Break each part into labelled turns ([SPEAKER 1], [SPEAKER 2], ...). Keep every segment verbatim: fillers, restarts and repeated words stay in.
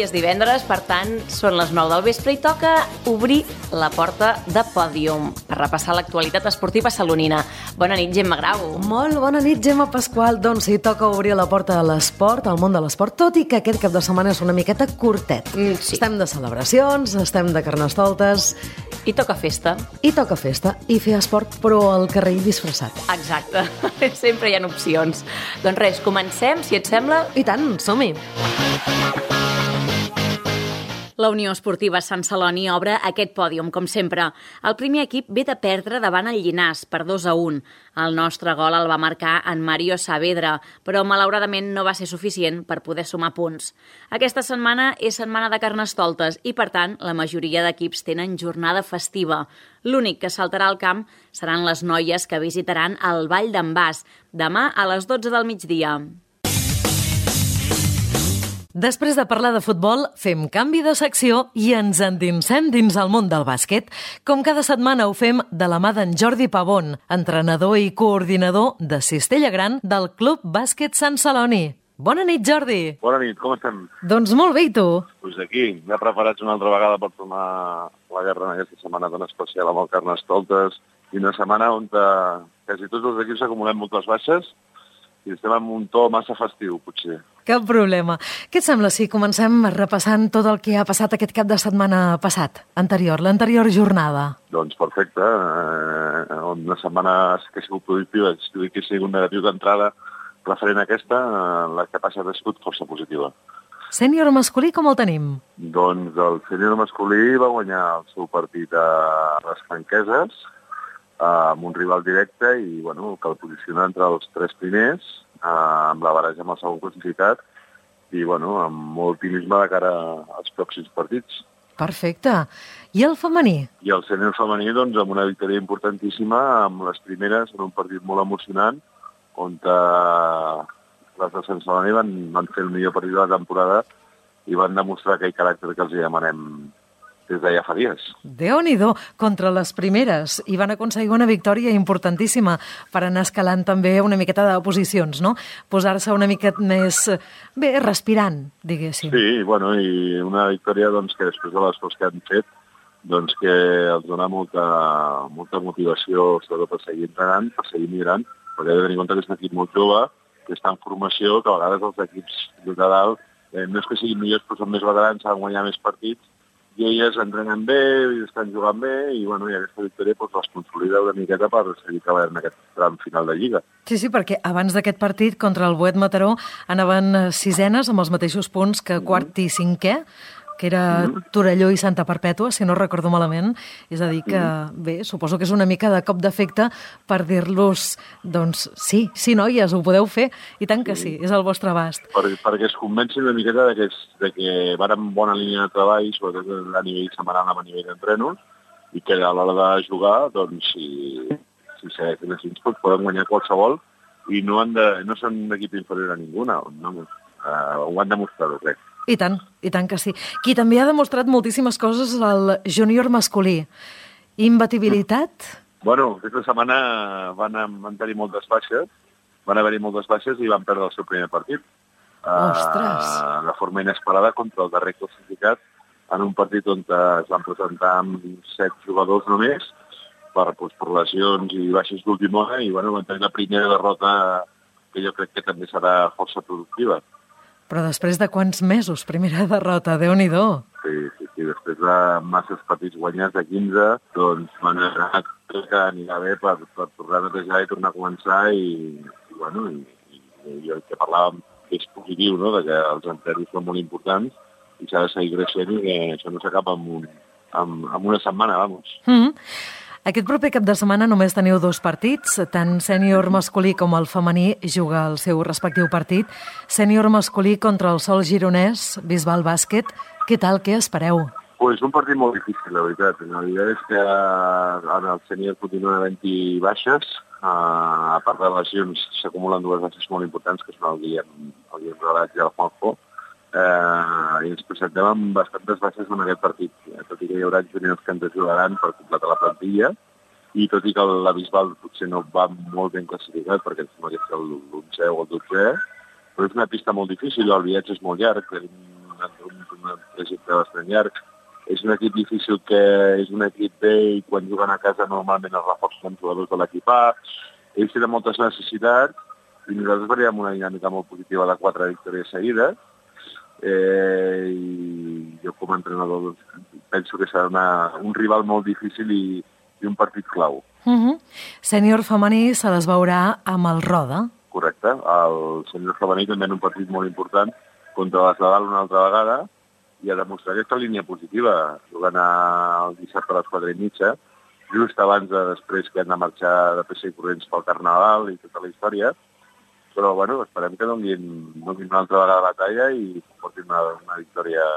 [SPEAKER 1] és divendres, per tant, són les nou del vespre i toca obrir la porta de Pòdium per repassar l'actualitat esportiva salonina. Bona nit, Gemma Grau.
[SPEAKER 2] Molt bona nit, Gemma Pasqual. Doncs sí, toca obrir la porta de l'esport, al món de l'esport, tot i que aquest cap de setmana és una miqueta curtet.
[SPEAKER 1] Mm, sí.
[SPEAKER 2] Estem de celebracions, estem de carnestoltes...
[SPEAKER 1] I toca festa.
[SPEAKER 2] I toca festa, i fer esport, però al carrer disfressat.
[SPEAKER 1] Exacte, sempre hi ha opcions. Doncs res, comencem, si et sembla.
[SPEAKER 2] I tant, som-hi!
[SPEAKER 3] La Unió Esportiva Sant Celoni obre aquest pòdium, com sempre. El primer equip ve de perdre davant el Llinàs per dos a un. El nostre gol el va marcar en Mario Saavedra, però malauradament no va ser suficient per poder sumar punts. Aquesta setmana és setmana de carnestoltes i, per tant, la majoria d'equips tenen jornada festiva. L'únic que saltarà al camp seran les noies que visitaran el Vall d'en Bas, demà a les dotze del migdia.
[SPEAKER 2] Després de parlar de futbol, fem canvi de secció i ens endinsem dins el món del bàsquet. Com cada setmana ho fem de la mà d'en Jordi Pavón, entrenador i coordinador de Cistella Gran del Club Bàsquet Sant Celoni. Bona nit, Jordi.
[SPEAKER 4] Bona nit, com estem?
[SPEAKER 2] Doncs molt bé, i tu?
[SPEAKER 4] Doncs aquí, ja preparats una altra vegada per tornar la guerra en aquesta setmana tan especial amb el Carnestoltes i una setmana on quasi tots els equips acumulem moltes baixes i estem en un to massa festiu, potser.
[SPEAKER 2] Cap problema. Què et sembla si comencem repassant tot el que ha passat aquest cap de setmana passat, anterior, l'anterior jornada?
[SPEAKER 4] Doncs perfecte. Eh, una setmana que ha sigut productiva, si que ha sigut negatiu d'entrada, referent a aquesta, la que ha passat ha sigut força positiva.
[SPEAKER 2] Sènior masculí, com el tenim?
[SPEAKER 4] Doncs el sènior masculí va guanyar el seu partit a les Franqueses, amb un rival directe i bueno, que el posiciona entre els tres primers, amb la barreja amb el segon classificat i bueno, amb molt optimisme de cara als pròxims partits.
[SPEAKER 2] Perfecte. I el femení?
[SPEAKER 4] I el sènior femení, doncs, amb una victòria importantíssima, amb les primeres, en un partit molt emocionant, on eh, les de Sant Celoni van, van fer el millor partit de la temporada i van demostrar aquell caràcter que els hi demanem des de ja fa dies.
[SPEAKER 2] Déu-n'hi-do, contra les primeres, i van aconseguir una victòria importantíssima per anar escalant també una miqueta de posicions, no? Posar-se una miqueta més, bé, respirant, diguéssim.
[SPEAKER 4] Sí, bueno, i una victòria doncs, que després de l'esforç que han fet, doncs que els dona molta, molta motivació, sobretot per seguir entrenant, per seguir millorant, perquè he de tenir en compte que és un equip molt jove, que està en formació, que a vegades els equips de dalt eh, no és que siguin millors, però són més veterans, saben guanyar més partits, i elles entrenen bé, i estan jugant bé, i, bueno, i aquesta victòria doncs, les consolida una miqueta per seguir treballant en aquest tram final de Lliga.
[SPEAKER 2] Sí, sí, perquè abans d'aquest partit contra el Boet Mataró anaven sisenes amb els mateixos punts que quart i cinquè, que era Torelló i Santa Perpètua, si no recordo malament. És a dir que, bé, suposo que és una mica de cop d'efecte per dir-los, doncs, sí, sí, noies, ho podeu fer, i tant que sí, és el vostre abast.
[SPEAKER 4] Per, perquè es convencin una miqueta de que, és, de que van en bona línia de treball, sobretot a nivell setmanal, a nivell d'entrenos, i que a l'hora de jugar, doncs, si, si segueixen així, doncs, poden guanyar qualsevol, i no, han de, no són un equip inferior a ninguna, no, uh, ho han demostrat, crec.
[SPEAKER 2] I tant, i tant que sí. Qui també ha demostrat moltíssimes coses al júnior masculí. Imbatibilitat?
[SPEAKER 4] Bueno, aquesta setmana van, van tenir moltes baixes, van haver-hi moltes baixes i van perdre el seu primer partit.
[SPEAKER 2] Ostres!
[SPEAKER 4] Uh, de forma inesperada contra el darrer classificat, en un partit on es van presentar amb set jugadors només, per, doncs, per lesions i baixes d'última hora, i bueno, van tenir la primera derrota que jo crec que també serà força productiva.
[SPEAKER 2] Però després de quants mesos, primera derrota, Déu-n'hi-do.
[SPEAKER 4] Sí, sí, sí, després de masses partits guanyats de quinze, doncs van anar que anirà bé per, per tornar a netejar i tornar a començar i, i bueno, i, i, i el que parlàvem que és positiu, no?, de que els enteros són molt importants i s'ha de seguir creixent i que això no s'acaba en, un, en, en una setmana, vamos.
[SPEAKER 2] Mm-hmm. Aquest proper cap de setmana només teniu dos partits, tant sènior masculí com el femení juga el seu respectiu partit. Sènior masculí contra el Sol Gironès, Bisbal Bàsquet. Què tal, què espereu?
[SPEAKER 4] Pues un partit molt difícil, la veritat. La veritat és que en el sènior continuen havent-hi baixes. A part de lesions s'acumulen dues baixes molt importants, que són el Guillem, el Guillem Relat i el Juanjo. Eh, i ens presentem amb bastantes baixes en aquest partit, tot i que hi haurà juniors que ens ajudaran per completar la plantilla, i tot i que la Bisbal potser no va molt ben classificat, perquè ens sembla que és l'onzè o el dotzè, però és una pista molt difícil, el viatge és molt llarg, tenim un, un trajecte bastant llarg. És un equip difícil que és un equip B i quan juguen a casa normalment es reforcen jugadors de l'equip A. Ells tenen moltes necessitats i nosaltres veiem una dinàmica molt positiva de quatre victòries seguides. Eh, I jo com a entrenador doncs, penso que serà una, un rival molt difícil i, i un partit clau.
[SPEAKER 2] Uh-huh. Sènior femení se les veurà amb el Roda.
[SPEAKER 4] Correcte. El sènior femení també en un partit molt important contra les de dalt una altra vegada i a demostrar aquesta línia positiva, jugant el dissabte a les quatre i mitja, just abans de després que han de marxar de pressa i corrents pel Carnaval i tota la història. Però, bueno, esperem que donin, donin una altra vegada la talla i portin una, una victòria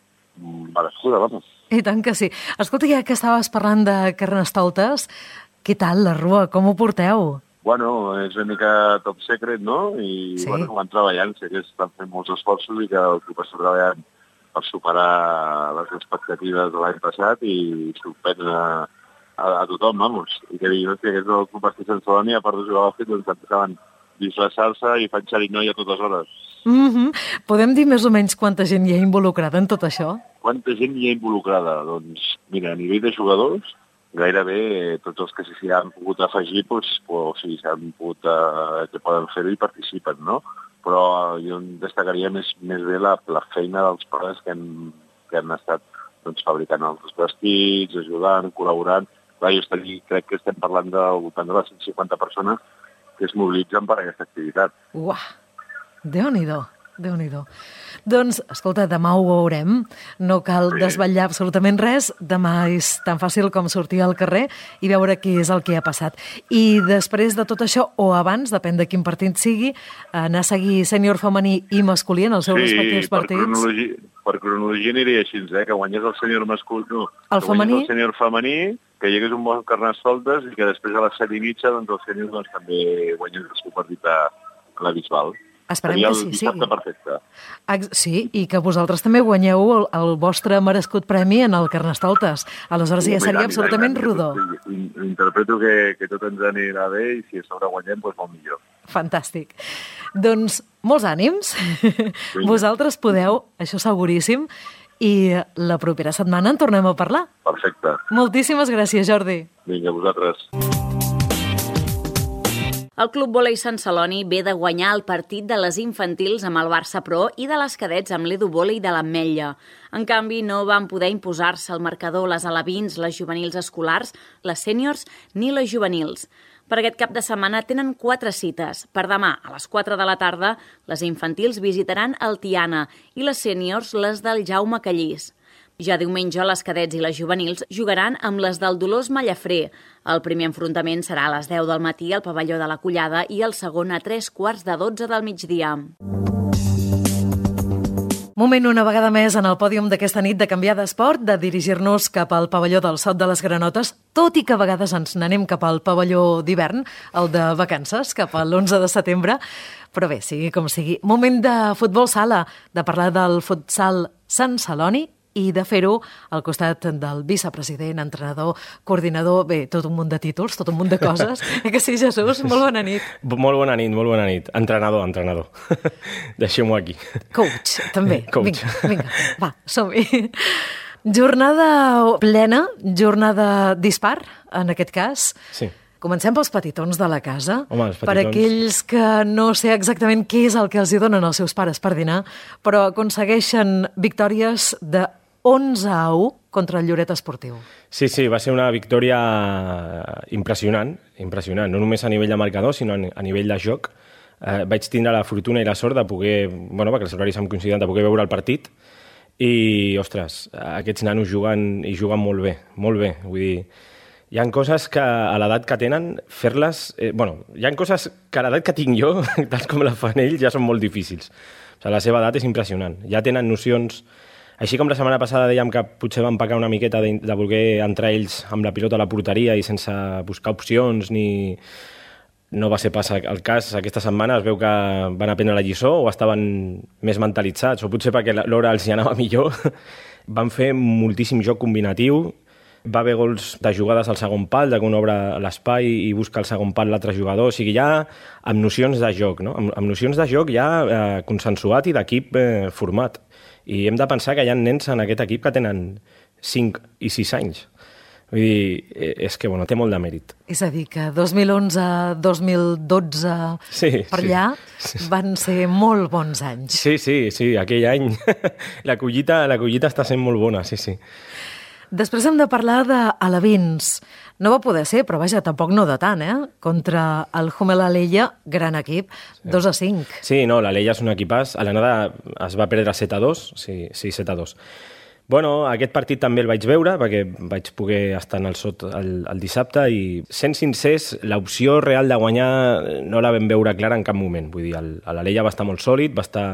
[SPEAKER 4] merescuda, vamos.
[SPEAKER 2] I tant que sí. Escolta, ja que estaves parlant de Carnestoltes, què tal la Rua? Com ho porteu?
[SPEAKER 4] Bueno, és una mica top secret, no? I, sí. Bueno, van treballant, sé que estan fent molts esforços i que el club està treballant per superar les expectatives de l'any passat i sorprendre a, a, a tothom, vamos. I que diguin, hòstia, que és el club Bastí Sant Celoni, a part de jugar al bàsquet, doncs empezaven disfressar-se i fan xerinoia a totes hores.
[SPEAKER 2] Mm-hmm. Podem dir més o menys quanta gent hi ha involucrada en tot això?
[SPEAKER 4] Quanta gent hi ha involucrada? Doncs, mira, a nivell de jugadors, gairebé tots els que s'hi han pogut afegir, doncs, o sigui, s'han pogut, eh, que poden fer-ho i participen, no? Però jo destacaria més, més bé la, la feina dels pares que han, que han estat doncs, fabricant els vestits, ajudant, col·laborant. Clar, jo estic, crec que estem parlant del voltant de les cent cinquanta persones que es mobilitzen per a aquesta activitat.
[SPEAKER 2] Uah, Déu-n'hi-do, Déu-n'hi-do. Doncs, escolta, demà ho veurem, no cal sí. desvetllar absolutament res, demà és tan fàcil com sortir al carrer i veure què és el que ha passat. I després de tot això, o abans, depèn de quin partit sigui, anar a seguir sènior femení i masculí en els seus sí, respectius partits.
[SPEAKER 4] Per cronologia, per cronologia aniria així, eh? Que guanyés el sènior masculí, no,
[SPEAKER 2] el
[SPEAKER 4] que
[SPEAKER 2] femení?
[SPEAKER 4] el sènior femení, que hi hagués un bon Carnestoltes i que després a les set i mitja doncs, el sènior doncs, també guanyés el seu partit a la Bisbal.
[SPEAKER 2] Esperem
[SPEAKER 4] Seria
[SPEAKER 2] que sí,
[SPEAKER 4] sí. perfecte.
[SPEAKER 2] Sí, i que vosaltres també guanyeu el, el vostre merescut premi en el Carnestoltes. Aleshores sí, ja seria tant, absolutament tant, rodó.
[SPEAKER 4] Interpreto que, que tot ens anirà bé i si a sobre guanyem, doncs molt millor.
[SPEAKER 2] Fantàstic. Doncs molts ànims. Sí. Vosaltres podeu, això seguríssim, i la propera setmana en tornem a parlar.
[SPEAKER 4] Perfecte.
[SPEAKER 2] Moltíssimes gràcies, Jordi.
[SPEAKER 4] Vinga, vosaltres.
[SPEAKER 3] El Club Vòlei Sant Celoni ve de guanyar el partit de les infantils amb el Barça Pro i de les cadets amb l'Edu Vòlei de l'Ametlla. En canvi, no van poder imposar-se al marcador les alevins, les juvenils escolars, les sèniors ni les juvenils. Per aquest cap de setmana tenen quatre cites. Per demà, a les quatre de la tarda, les infantils visitaran el Tiana i les sèniors les del Jaume Callís. Ja diumenge, les cadets i les juvenils jugaran amb les del Dolors Mallafré. El primer enfrontament serà a les deu del matí al pavelló de la Collada i el segon a tres quarts de dotze del migdia.
[SPEAKER 2] Moment una vegada més en el pòdium d'aquesta nit de canviar d'esport, de dirigir-nos cap al pavelló del Sot de les Granotes, tot i que a vegades ens n'anem cap al pavelló d'hivern, el de vacances, cap a l'onze de setembre. Però bé, sigui com sigui. Moment de futbol sala, de parlar del futsal Sant Celoni, i de fer-ho al costat del vicepresident, entrenador, coordinador, bé, tot un munt de títols, tot un munt de coses. Eh que sí, Jesús? Molt bona nit.
[SPEAKER 5] Molt bona nit, molt bona nit. Entrenador, entrenador. Deixem-ho aquí.
[SPEAKER 2] Coach, també.
[SPEAKER 5] Coach.
[SPEAKER 2] Vinga, vinga, va, som-hi. Jornada plena, jornada dispar, en aquest cas.
[SPEAKER 5] Sí.
[SPEAKER 2] Comencem pels petitons de la casa.
[SPEAKER 5] Home, els petitons.
[SPEAKER 2] Per aquells que no sé exactament què és el que els hi donen els seus pares per dinar, però aconsegueixen victòries de onze a u contra el Lloret Esportiu.
[SPEAKER 5] Sí, sí, va ser una victòria impressionant, impressionant, no només a nivell de marcador, sinó a nivell de joc. Eh, vaig tindre la fortuna i la sort de poder, bueno, perquè els horaris em coincidien, de poder veure el partit i, ostres, aquests nanos juguen i juguen molt bé, molt bé, vull dir, hi ha coses que a l'edat que tenen, fer-les... Eh, bueno, hi ha coses que a l'edat que tinc jo, tals com la fan ells, ja són molt difícils. O sigui, la seva edat és impressionant. Ja tenen nocions... Així com la setmana passada dèiem que potser van pecar una miqueta de, de voler entrar ells amb la pilota a la porteria i sense buscar opcions ni... No va ser pas el cas aquesta setmana, es veu que van aprendre la lliçó o estaven més mentalitzats, o potser perquè l'hora els hi anava millor. Van fer moltíssim joc combinatiu, va haver gols de jugades al segon pal, de que un obre l'espai i busca el segon pal l'altre jugador, o sigui, ja amb nocions de joc, no? amb, amb nocions de joc ja eh, consensuat i d'equip eh, format. I hem de pensar que hi ha nens en aquest equip que tenen cinc i sis anys. Vull dir, és que, bueno, té molt de mèrit.
[SPEAKER 2] És a dir, que dos mil onze, dos mil dotze,
[SPEAKER 5] sí,
[SPEAKER 2] per
[SPEAKER 5] sí.
[SPEAKER 2] allà, van ser molt bons anys.
[SPEAKER 5] Sí, sí, sí, aquell any la collita, la collita està sent molt bona, sí, sí.
[SPEAKER 2] Després hem de parlar d'Alevins. No va poder ser, però vaja, tampoc no de tant, eh? Contra el Humel Alella, gran equip, sí. dos a cinc.
[SPEAKER 5] Sí, no, l'Alella és un equipàs. A l'anada es va perdre set a dos, sí, sí, set a dos. Bueno, aquest partit també el vaig veure, perquè vaig poder estar en el sot el, el dissabte i, sent sincers, l'opció real de guanyar no la vam veure clara en cap moment. Vull dir, l'Alella va estar molt sòlid, va estar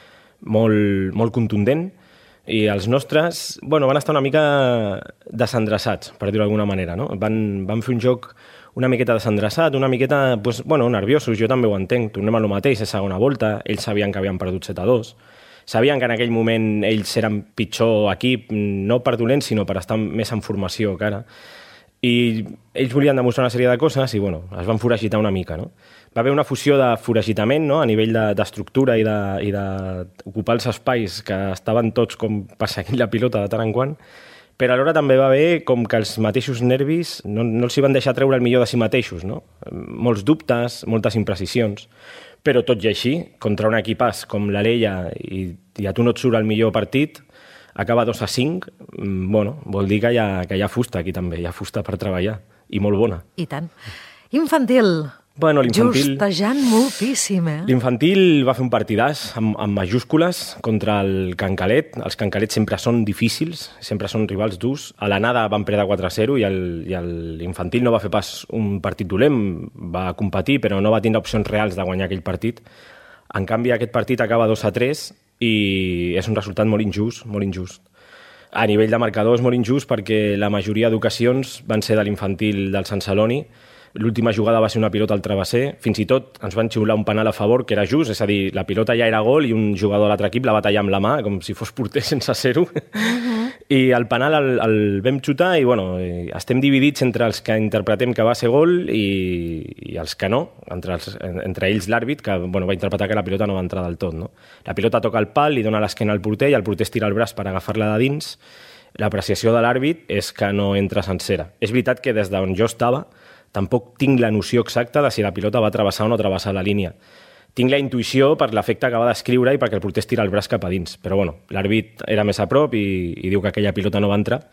[SPEAKER 5] molt, molt contundent, i els nostres, bueno, van estar una mica desendreçats, per dir-ho d'alguna manera, no? Van, van fer un joc una miqueta desendreçat, una miqueta, pues, bueno, nerviosos, jo també ho entenc, tornem a lo mateix, és segona volta, ells sabien que havien perdut set a dos, sabien que en aquell moment ells eren pitjor equip, no per dolents, sinó per estar més en formació que ara. I ells volien demostrar una sèrie de coses i, bueno, es van foragitar una mica, no? Va haver una fusió de foragitament, no?, a nivell d'estructura de, i d'ocupar els espais que estaven tots com perseguint la pilota de tant en quant, però alhora també va haver com que els mateixos nervis no, no els hi van deixar treure el millor de si mateixos, no? Molts dubtes, moltes imprecisions. Però tot i així, contra un equipàs com l'Alella i, i a tu no et surt el millor partit, acaba dos a cinc, bueno, vol dir que hi, ha, que hi ha fusta aquí també, hi ha fusta per treballar, i molt bona.
[SPEAKER 2] I tant. Infantil,
[SPEAKER 5] bueno, l'infantil
[SPEAKER 2] justejant moltíssim, eh?
[SPEAKER 5] L'infantil va fer un partidàs amb, amb majúscules contra el Cancalet. Els Cancalets sempre són difícils, sempre són rivals durs. A l'anada van perdre quatre a zero i l'infantil no va fer pas un partit dolent, va competir, però no va tindre opcions reals de guanyar aquell partit. En canvi, aquest partit acaba dos a tres i és un resultat molt injust, molt injust. A nivell de marcador és molt injust perquè la majoria d'ocasions van ser de l'infantil del Sant Celoni. L'última jugada va ser una pilota al travesser, fins i tot ens van xiular un penal a favor que era just, és a dir, la pilota ja era gol i un jugador de l'altre equip la va tallar amb la mà, com si fos porter sense ser-ho. Uh-huh. I el penal el, el vam xutar i, bueno, estem dividits entre els que interpretem que va ser gol i, i els que no, entre, els, entre ells l'àrbit, que, bueno, va interpretar que la pilota no va entrar del tot, no? La pilota toca el pal, li dona l'esquena al porter i el porter estira el braç per agafar-la de dins. L'apreciació de l'àrbit és que no entra sencera. És veritat que des d'on jo estava tampoc tinc la noció exacta de si la pilota va travessar o no travessar la línia. Tinc la intuïció per l'efecte que va descriure i perquè el porter tira el braç cap a dins. Però bueno, l'àrbit era més a prop i, i diu que aquella pilota no va entrar.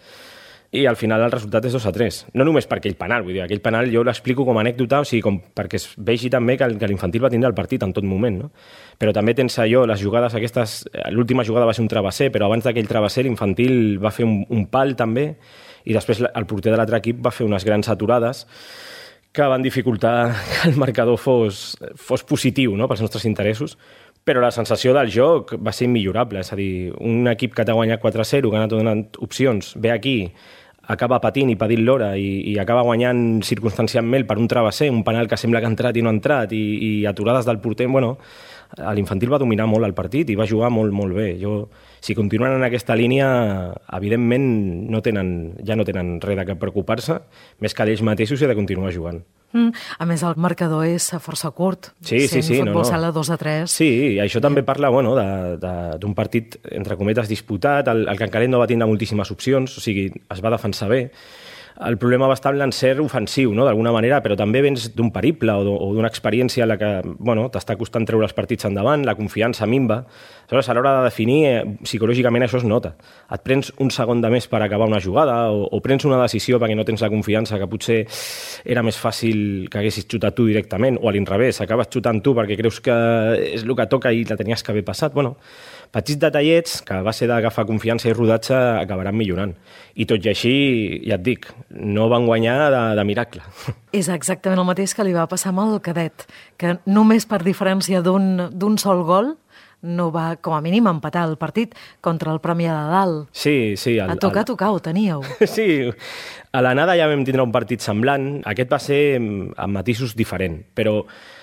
[SPEAKER 5] I al final el resultat és dos a tres. No només per aquell penal, vull dir, aquell penal jo l'explico com a anècdota, o sigui, com perquè es vegi també que, que l'infantil va tindre el partit en tot moment, no? Però també tens allò, les jugades aquestes, l'última jugada va ser un travesser, però abans d'aquell travesser l'infantil va fer un, un pal també, i després el porter de l'altre equip va fer unes grans aturades que van dificultar que el marcador fos, fos positiu, no?, pels nostres interessos, però la sensació del joc va ser immillorable, és a dir, un equip que t'ha guanyat quatre a zero, que ha anat donant opcions, ve aquí, acaba patint i patint l'hora i, i acaba guanyant circumstancialment per un travesser, un penal que sembla que ha entrat i no ha entrat, i, i aturades del porter, bueno, l'infantil va dominar molt el partit i va jugar molt, molt bé. Jo, si continuen en aquesta línia, evidentment no tenen, ja no tenen res de què preocupar-se, més que d'ells mateixos i de continuar jugant.
[SPEAKER 2] Mm. A més, el marcador és força curt.
[SPEAKER 5] Sí, sí, sí.
[SPEAKER 2] Futbol
[SPEAKER 5] no, no.
[SPEAKER 2] sala dos a tres.
[SPEAKER 5] Sí, i això també parla, bueno, d'un partit, entre cometes, disputat. El, el Cancalet no va tindre moltíssimes opcions, o sigui, es va defensar bé. El problema va estar en l'encert ofensiu, no?, d'alguna manera, però també vens d'un periple o d'una experiència en la que, bueno, t'està costant treure els partits endavant, la confiança minva. Aleshores, a l'hora de definir, eh, psicològicament això es nota. Et prens un segon de més per acabar una jugada o, o prens una decisió perquè no tens la confiança, que potser era més fàcil que haguessis xutat tu directament, o a l'inrevés, acabes xutant tu perquè creus que és el que toca i la tenies que haver passat. Bueno, petits detallets que a base d'agafar confiança i rodatge acabaran millorant. I tot i així, ja et dic, no van guanyar de, de miracle.
[SPEAKER 2] És exactament el mateix que li va passar amb el cadet, que només per diferència d'un sol gol no va, com a mínim, empatar el partit contra el Premià de Dalt.
[SPEAKER 5] Sí, sí. El,
[SPEAKER 2] a tocar, el... tocar, ho teníeu.
[SPEAKER 5] Sí, a l'anada ja vam tindre un partit semblant. Aquest va ser amb matisos diferent, però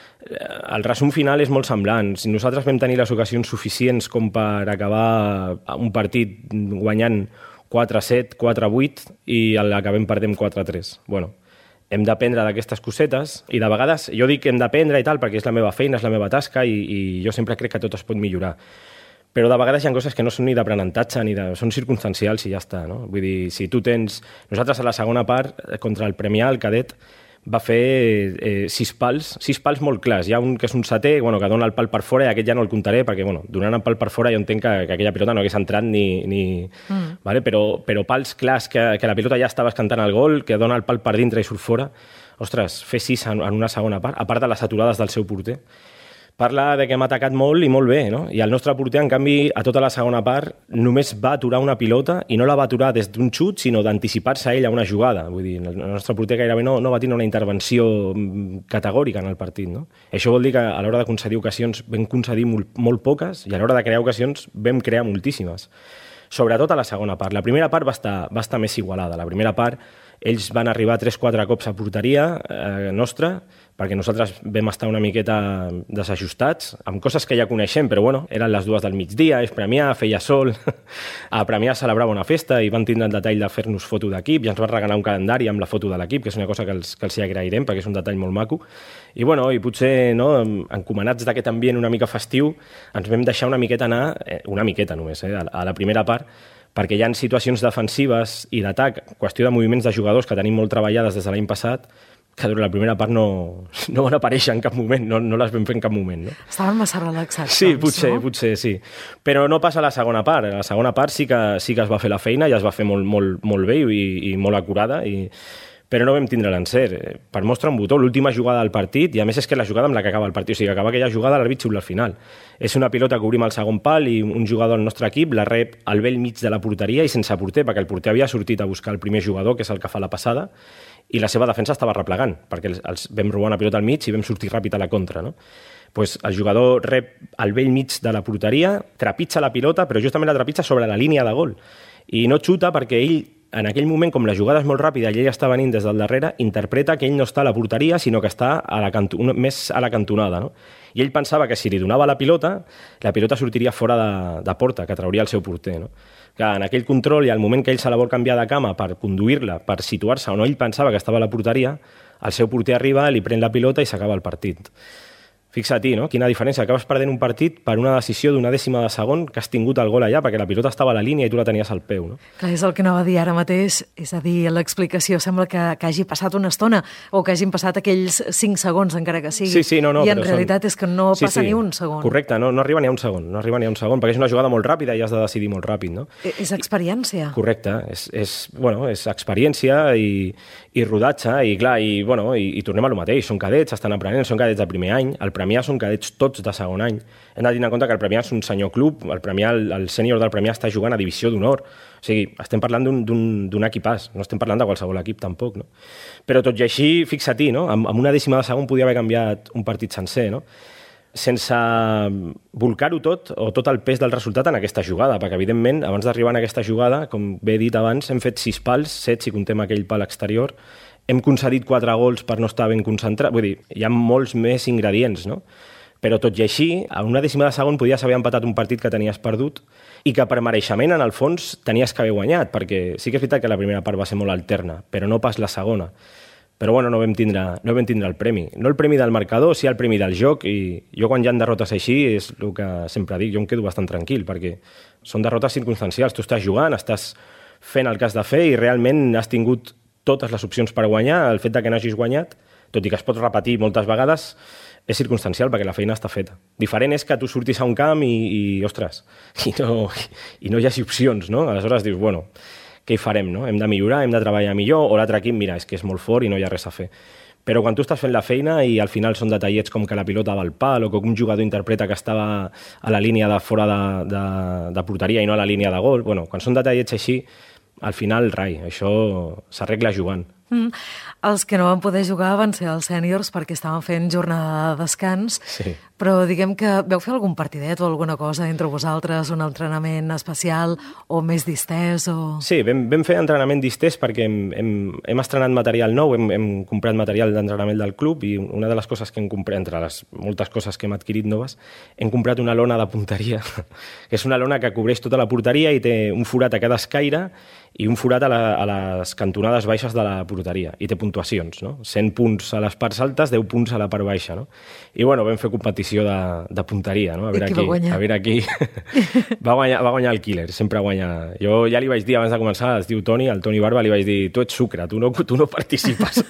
[SPEAKER 5] el resum final és molt semblant. Si nosaltres vam tenir les ocasions suficients com per acabar un partit guanyant quatre a set, quatre a vuit i l'acabem perdent quatre a tres. Bueno, hem d'aprendre d'aquestes cosetes i de vegades jo dic que hem d'aprendre i tal perquè és la meva feina, és la meva tasca i, i jo sempre crec que tot es pot millorar. però de vegades hi ha coses que no són ni d'aprenentatge, ni de... són circumstancials i ja està, no? Vull dir, si tu tens... Nosaltres a la segona part, contra el Premià, el cadet, va fer eh, sis pals, sis pals molt clars. Hi ha un que és un setè, bueno, que dona el pal per fora, i aquest ja no el comptaré, perquè, bueno, donant el pal per fora jo entenc que, que aquella pilota no hagués entrat ni... ni mm. vale? però, però pals clars, que, que la pilota ja estava cantant el gol, que dona el pal per dintre i surt fora. Ostres, fer sis en, en una segona part, a part de les aturades del seu porter. Parla de que hem atacat molt i molt bé, no? I el nostre porter, en canvi, a tota la segona part, només va aturar una pilota i no la va aturar des d'un xut, sinó d'anticipar-se a ell a una jugada. Vull dir, el nostre porter gairebé no, no va tenir una intervenció categòrica en el partit, no? Això vol dir que a l'hora de concedir ocasions vam concedir molt, molt poques i a l'hora de crear ocasions vam crear moltíssimes. Sobretot a la segona part. La primera part va estar, va estar més igualada. La primera part ells van arribar tres quatre cops a porteria eh, nostra, perquè nosaltres vam estar una miqueta desajustats, amb coses que ja coneixem, però bueno, eren les dues del migdia, és Premià, feia sol, a Premià celebrava una festa i van tindre el detall de fer-nos foto d'equip i ens van regalar un calendari amb la foto de l'equip, que és una cosa que els, que els hi agrairem, perquè és un detall molt maco. I bueno, i potser, no, encomanats d'aquest ambient una mica festiu, ens vam deixar una miqueta anar, eh, una miqueta només, eh, a la primera part, perquè hi ha situacions defensives i d'atac, qüestió de moviments de jugadors que tenim molt treballades des de l'any passat, que durant la primera part no, no van aparèixer en cap moment, no, no les vam fer en cap moment. No?
[SPEAKER 2] Estaven massa relaxats.
[SPEAKER 5] Sí,
[SPEAKER 2] doncs,
[SPEAKER 5] potser,
[SPEAKER 2] no? potser
[SPEAKER 5] sí. Però no passa a la segona part. A la segona part sí que, sí que es va fer la feina i es va fer molt, molt, molt bé i, i molt acurada, i... però no vam tindre l'encert. Per mostra un botó, l'última jugada del partit, i a més és que la jugada amb la que acaba el partit, o sigui, acaba aquella jugada, l'àrbit xiula al final. És una pilota que obrim al segon pal i un jugador del nostre equip la rep al vell mig de la porteria i sense porter, perquè el porter havia sortit a buscar el primer jugador, que és el que fa la passada, i la seva defensa estava replegant, perquè els, els vam robar una pilota al mig i vam sortir ràpid a la contra, no? Pues el jugador rep al vell mig de la porteria, trepitja la pilota, però justament la trepitja sobre la línia de gol. I no xuta perquè ell, en aquell moment, com la jugada és molt ràpida i ell està venint des del darrere, interpreta que ell no està a la porteria, sinó que està a la canto... més a la cantonada, no? I ell pensava que si li donava la pilota, la pilota sortiria fora de, de porta, que trauria el seu porter, no? Que en aquell control i al moment que ell se la vol canviar de cama per conduir-la, per situar-se on ell pensava que estava a la porteria, el seu porter arriba, li pren la pilota i s'acaba el partit. Fixa-t'hi, no? Quina diferència. Acabes perdent un partit per una decisió d'una dècima de segon que has tingut el gol allà, perquè la pilota estava a la línia i tu la tenies al peu, no?
[SPEAKER 2] Clar, és el que anava a dir ara mateix, és a dir, l'explicació sembla que, que hagi passat una estona o que hagin passat aquells cinc segons, encara que sigui.
[SPEAKER 5] Sí, sí, no, no,
[SPEAKER 2] I en realitat són... és que no
[SPEAKER 5] sí,
[SPEAKER 2] passa
[SPEAKER 5] sí.
[SPEAKER 2] ni un segon.
[SPEAKER 5] Correcte, no, no arriba ni a un segon, no arriba ni a un segon, perquè és una jugada molt ràpida i has de decidir molt ràpid, no?
[SPEAKER 2] És experiència.
[SPEAKER 5] Correcte, és, és, bueno, és experiència i, i rodatge, i clar, i, bueno, i, i tornem a lo mateix, són cadets, estan aprenent, són cadets del primer any, el Premià són cadets tots de segon any. Hem de tenir en compte que el Premià és un senyor club, el, Premià, el, el sènior del Premià està jugant a divisió d'honor. O sigui, estem parlant d'un equipàs, no estem parlant de qualsevol equip tampoc, no? Però tot i així, fixa-t'hi, no? Amb, amb una dècima de segon podia haver canviat un partit sencer, no? Sense volcar-ho tot, o tot el pes del resultat en aquesta jugada, perquè evidentment, abans d'arribar en aquesta jugada, com bé he dit abans, hem fet sis pals, set si contem aquell pal exterior, hem concedit quatre gols per no estar ben concentrat, vull dir, hi ha molts més ingredients, no? Però tot i així, a una dècima de segon podies haver empatat un partit que tenies perdut i que per mereixement, en el fons, tenies que haver guanyat, perquè sí que és veritat que la primera part va ser molt alterna, però no pas la segona. Però bueno, no vam tindre, no vam tindre el premi. No el premi del marcador, sí el premi del joc, i jo quan hi ha derrotes així és el que sempre dic, jo em quedo bastant tranquil, perquè són derrotes circumstancials, tu estàs jugant, estàs fent el que has de fer i realment has tingut totes les opcions per guanyar, el fet de que no hagis guanyat, tot i que es pot repetir moltes vegades, és circumstancial perquè la feina està feta. Diferent és que tu surtis a un camp i, i ostres, i no, i no hi hagi opcions, no? Aleshores dius, bueno, què hi farem, no? Hem de millorar, hem de treballar millor, o l'altre equip, mira, és que és molt fort i no hi ha res a fer. Però quan tu estàs fent la feina i al final són detallets com que la pilota va al pal o que un jugador interpreta que estava a la línia de fora de, de, de porteria i no a la línia de gol, bueno, quan són detallets així, al final, rai, això s'arregla jugant.
[SPEAKER 2] Mm. Els que no van poder jugar van ser els sèniors perquè estaven fent jornada de descans,
[SPEAKER 5] sí.
[SPEAKER 2] Però diguem que veu fer algun partidet o alguna cosa entre vosaltres, un entrenament especial o més distès? O...
[SPEAKER 5] Sí, vam, vam fer entrenament distès perquè hem, hem, hem estrenat material nou, hem, hem comprat material d'entrenament del club i una de les coses que hem comprat, entre les moltes coses que hem adquirit noves, hem comprat una lona de punteria, que és una lona que cobreix tota la porteria i té un forat a cada escaire i un forat a, la, a les cantonades baixes de la porteria. porteria, i té puntuacions, no? cent punts a les parts altes, deu punts a la part baixa, no? I bueno, vam fer competició de, de punteria, no? A veure
[SPEAKER 2] I qui va guanyar?
[SPEAKER 5] A veure qui... va, guanyar, va guanyar el Killer, sempre guanya... Jo ja li vaig dir abans de començar, es diu Toni, el Toni Barba, li vaig dir, tu ets sucre, tu no, tu no participes,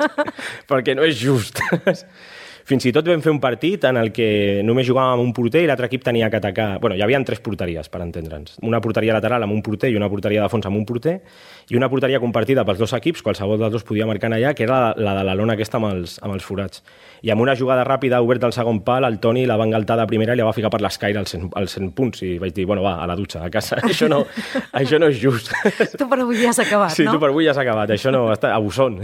[SPEAKER 5] perquè no és just. Fins i tot vam fer un partit en el que només jugàvem amb un porter i l'altre equip tenia que atacar... Bueno, hi havia tres porteries, per entendre'ns. Una porteria lateral amb un porter i una porteria de fons amb un porter i una porteria compartida pels dos equips, qualsevol dels dos podia marcar allà, que era la, la de la lona aquesta amb els, amb els forats. I amb una jugada ràpida oberta al segon pal, el Toni la va engaltar de primera i la va ficar per l'escaire als cent, als cent punts. I vaig dir, bueno, va, a la dutxa, a casa. Això no, això no és just.
[SPEAKER 2] Tu per avui ja has acabat,
[SPEAKER 5] sí,
[SPEAKER 2] no?
[SPEAKER 5] Sí, tu per avui ja has acabat. Això no, està a Busson.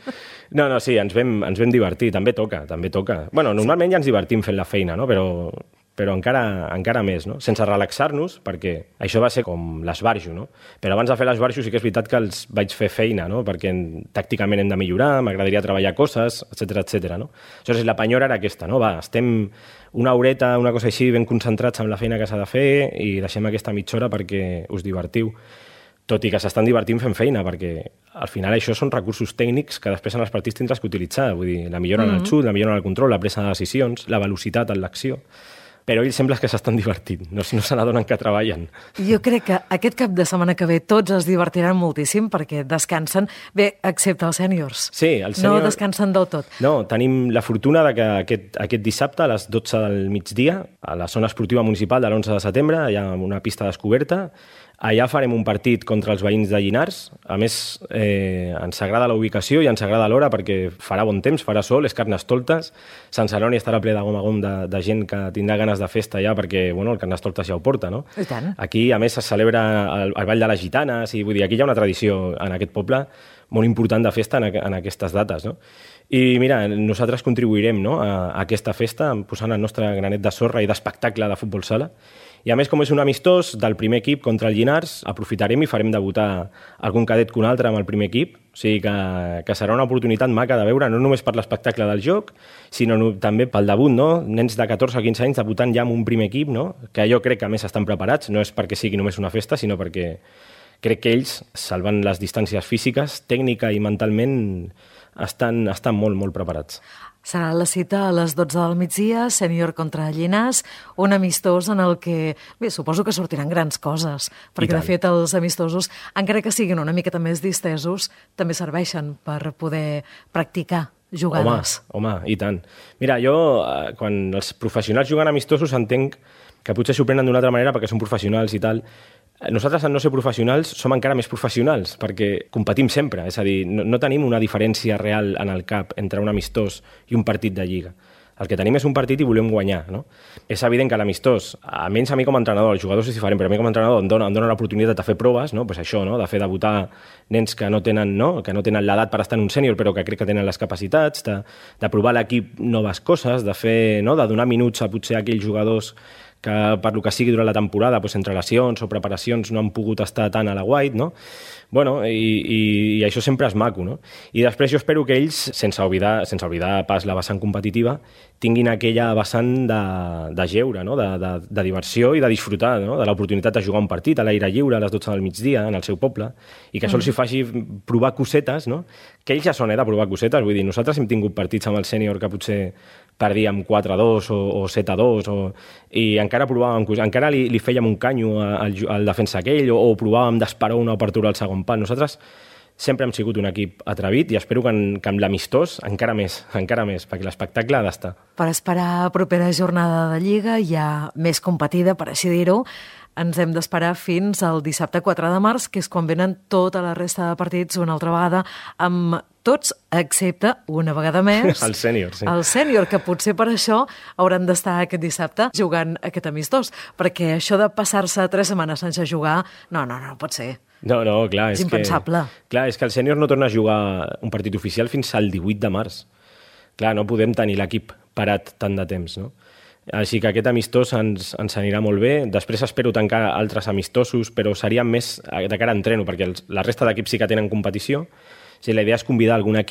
[SPEAKER 5] No, no, sí, ens vam, ens vam divertir. També toca, també toca. Bueno, normalment ja ens divertim fent la feina, no? Però, però encara, encara més, no? Sense relaxar-nos, perquè això va ser com l'esbarjo, no? Però abans de fer l'esbarjo sí que és veritat que els vaig fer feina, no? Perquè tàcticament hem de millorar, m'agradaria treballar coses, etcètera, etcètera, no? Aleshores, la penyora era aquesta, no? Va, estem una horeta, una cosa així, ben concentrats en la feina que s'ha de fer i deixem aquesta mitja hora perquè us divertiu. Tot i que s'estan divertint fent feina, perquè al final això són recursos tècnics que després en els partits tindràs que utilitzar. Vull dir, la millora en el xut, la millora en el control, la presa de decisions, la velocitat en l'acció. Però ells sembla que s'estan divertint, no, no se n'adonen que treballen.
[SPEAKER 2] Jo crec que aquest cap de setmana que ve tots es divertiran moltíssim perquè descansen, bé, excepte els sèniors.
[SPEAKER 5] Sí, el sènior...
[SPEAKER 2] No descansen del tot.
[SPEAKER 5] No, tenim la fortuna de que aquest, aquest dissabte a les dotze del migdia, a la zona esportiva municipal de l'onze de setembre, hi ha una pista descoberta. Allà farem un partit contra els veïns de Llinars. A més, eh, ens agrada la ubicació i ens agrada l'hora perquè farà bon temps, farà sol, és Carnestoltes. Sant Celoni estarà ple de gom a gom de, de gent que tindrà ganes de festa ja perquè bueno, el Carnestoltes ja ho porta, no?
[SPEAKER 2] I tant.
[SPEAKER 5] Aquí, a més, es celebra el, el Ball de les Gitanes i vull dir, aquí hi ha una tradició en aquest poble molt important de festa en, en aquestes dates, no? I mira, nosaltres contribuirem no, a, a aquesta festa posant el nostre granet de sorra i d'espectacle de futbol sala. I a més, com és un amistós del primer equip contra el Llinars, aprofitarem i farem debutar algun cadet que un altre amb el primer equip. O sigui que, que serà una oportunitat maca de veure, no només per l'espectacle del joc, sinó no, també pel debut, no? Nens de catorze a quinze anys debutant ja amb un primer equip, no? Que jo crec que a més estan preparats, no és perquè sigui només una festa, sinó perquè crec que ells, salvant les distàncies físiques, tècnica i mentalment, estan, estan molt, molt preparats.
[SPEAKER 2] Serà la cita a les dotze del migdia, sènior contra Llinars, un amistós en el que, bé, suposo que sortiran grans coses, perquè de fet els amistosos, encara que siguin una miqueta més distesos, també serveixen per poder practicar jugades.
[SPEAKER 5] Home, home, i tant. Mira, jo, quan els professionals juguen amistosos, entenc que potser s'ho prenen d'una altra manera perquè són professionals i tal. Nosaltres, en no ser professionals, som encara més professionals, perquè competim sempre. És a dir, no, no tenim una diferència real en el cap entre un amistós i un partit de lliga. El que tenim és un partit i volem guanyar, no? És evident que l'amistós, almenys a mi com a entrenador, els jugadors és diferent, però a mi com a entrenador em dona, em dona l'oportunitat de fer proves, no? Pues això, no? De fer debutar nens que no tenen, no? Que no tenen l'edat per estar en un sènior, però que crec que tenen les capacitats, de, de provar a l'equip noves coses, de fer, no? De donar minuts a potser a aquells jugadors que per lo que sigui durant la temporada, doncs, entre lesions o preparacions no han pogut estar tant a la White, no? Bueno, i, i, i això sempre és maco, no? I després jo espero que ells, sense oblidar, sense oblidar pas la vessant competitiva, tinguin aquella vessant de, de geure, no? de, de, de diversió i de disfrutar, no? De l'oportunitat de jugar un partit a l'aire lliure a les dotze del migdia en el seu poble, i que això els hi faci provar cosetes, no? Que ells ja són eh, de provar cosetes, vull dir, nosaltres hem tingut partits amb el sènior que potser perdíem quatre a dos o, o set a dos o, i encara provàvem, encara li, li fèiem un canyo al, al defensa aquell o, o provàvem d'esperar una obertura al segon pal. Nosaltres sempre hem sigut un equip atrevit i espero que, en, que amb l'amistós encara més, encara més, perquè l'espectacle ha d'estar.
[SPEAKER 2] Per esperar propera jornada de Lliga, ja més competida, per així dir-ho, ens hem d'esperar fins al dissabte quatre de març, que és quan venen tota la resta de partits una altra vegada, amb tots, excepte, una vegada més,
[SPEAKER 5] el sènior, sí.
[SPEAKER 2] El sènior, que potser per això hauran d'estar aquest dissabte jugant aquest amistós, perquè això de passar-se tres setmanes sense jugar, no, no, no pot ser.
[SPEAKER 5] No, no, clar,
[SPEAKER 2] és,
[SPEAKER 5] és
[SPEAKER 2] impensable.
[SPEAKER 5] Que, clar, és que el sènior no torna a jugar un partit oficial fins al divuit de març. Clar, no podem tenir l'equip parat tant de temps, no? Així que aquest amistós ens, ens anirà molt bé. Després espero tancar altres amistosos, però seria més de cara a entreno, perquè els, la resta d'equips sí que tenen competició. O sigui, la idea és convidar algun equip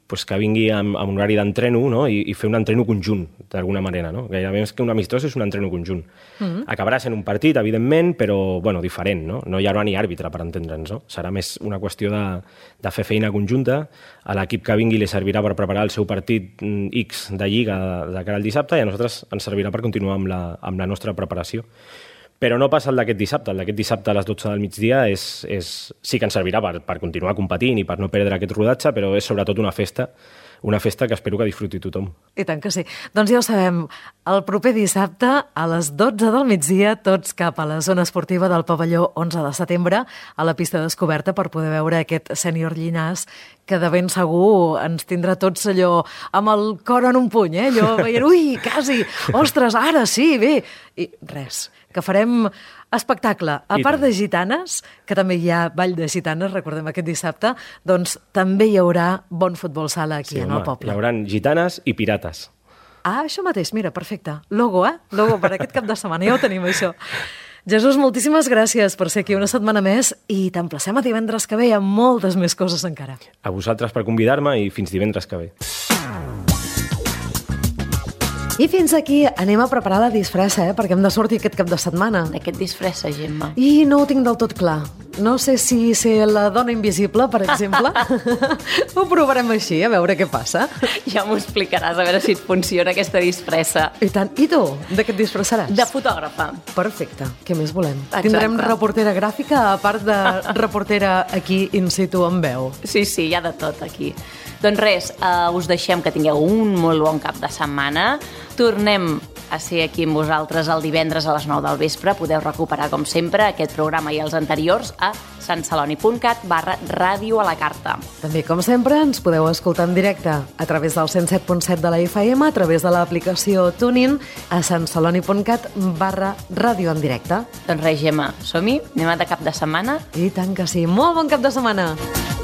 [SPEAKER 5] pues, que vingui amb, amb un horari d'entreno, no? I, i fer un entreno conjunt, d'alguna manera. No? Gairebé més que un amistós és un entreno conjunt. Mm-hmm. Acabarà sent un partit, evidentment, però bueno, diferent. No? No hi haurà ni àrbitre, per entendre'ns. No? Serà més una qüestió de, de fer feina conjunta. A l'equip que vingui li servirà per preparar el seu partit X de Lliga de cara al dissabte i a nosaltres ens servirà per continuar amb la, amb la nostra preparació. Però no passa el d'aquest dissabte. El d'aquest dissabte a les dotze del migdia és, és, sí que ens servirà per, per continuar competint i per no perdre aquest rodatge, però és sobretot una festa, una festa que espero que disfruti tothom.
[SPEAKER 2] I tant que sí. Doncs ja ho sabem, el proper dissabte a les dotze del migdia, tots cap a la zona esportiva del pavelló onze de setembre, a la pista descoberta per poder veure aquest sènior Llinàs que de ben segur ens tindrà tots allò amb el cor en un puny, eh? Allò veient, ui, quasi, ostres, ara sí, bé. I res, que farem espectacle. A part de gitanes, que també hi ha ball de gitanes, recordem aquest dissabte, doncs també hi haurà bon futbol sala aquí
[SPEAKER 5] sí,
[SPEAKER 2] en
[SPEAKER 5] home,
[SPEAKER 2] el poble.
[SPEAKER 5] Hi haurà gitanes i pirates.
[SPEAKER 2] Ah, això mateix, mira, perfecte. Logo, eh? Logo per aquest cap de setmana, ja ho tenim, això. Jesús, moltíssimes gràcies per ser aquí una setmana més i t'emplacem a divendres que ve amb moltes més coses encara.
[SPEAKER 5] A vosaltres per convidar-me i fins divendres que ve.
[SPEAKER 2] I fins aquí anem a preparar la disfressa, eh? Perquè hem de sortir aquest cap de setmana.
[SPEAKER 1] Aquest disfressa, Gemma.
[SPEAKER 2] I no ho tinc del tot clar. No sé si ser la dona invisible, per exemple. Ho provarem així, a veure què passa.
[SPEAKER 1] Ja m'ho explicaràs, a veure si et funciona aquesta disfressa.
[SPEAKER 2] I tant. I tu? De què et disfressaràs?
[SPEAKER 1] De fotògrafa.
[SPEAKER 2] Perfecte. Què més volem?
[SPEAKER 1] Exacte.
[SPEAKER 2] Tindrem reportera gràfica, a part de reportera aquí in situ amb veu.
[SPEAKER 1] Sí, sí, hi ha de tot aquí. Doncs res, uh, us deixem que tingueu un molt bon cap de setmana. Tornem a ser aquí amb vosaltres el divendres a les nou del vespre. Podeu recuperar, com sempre, aquest programa i els anteriors a santceloni.cat barra ràdio a la carta.
[SPEAKER 2] També, com sempre, ens podeu escoltar en directe a través del cent set punt set de la F M, a través de l'aplicació TuneIn, a santceloni.cat barra ràdio en directe.
[SPEAKER 1] Doncs res, Gemma, som-hi? Anem a de cap de setmana?
[SPEAKER 2] I tant que sí. Molt bon cap de setmana!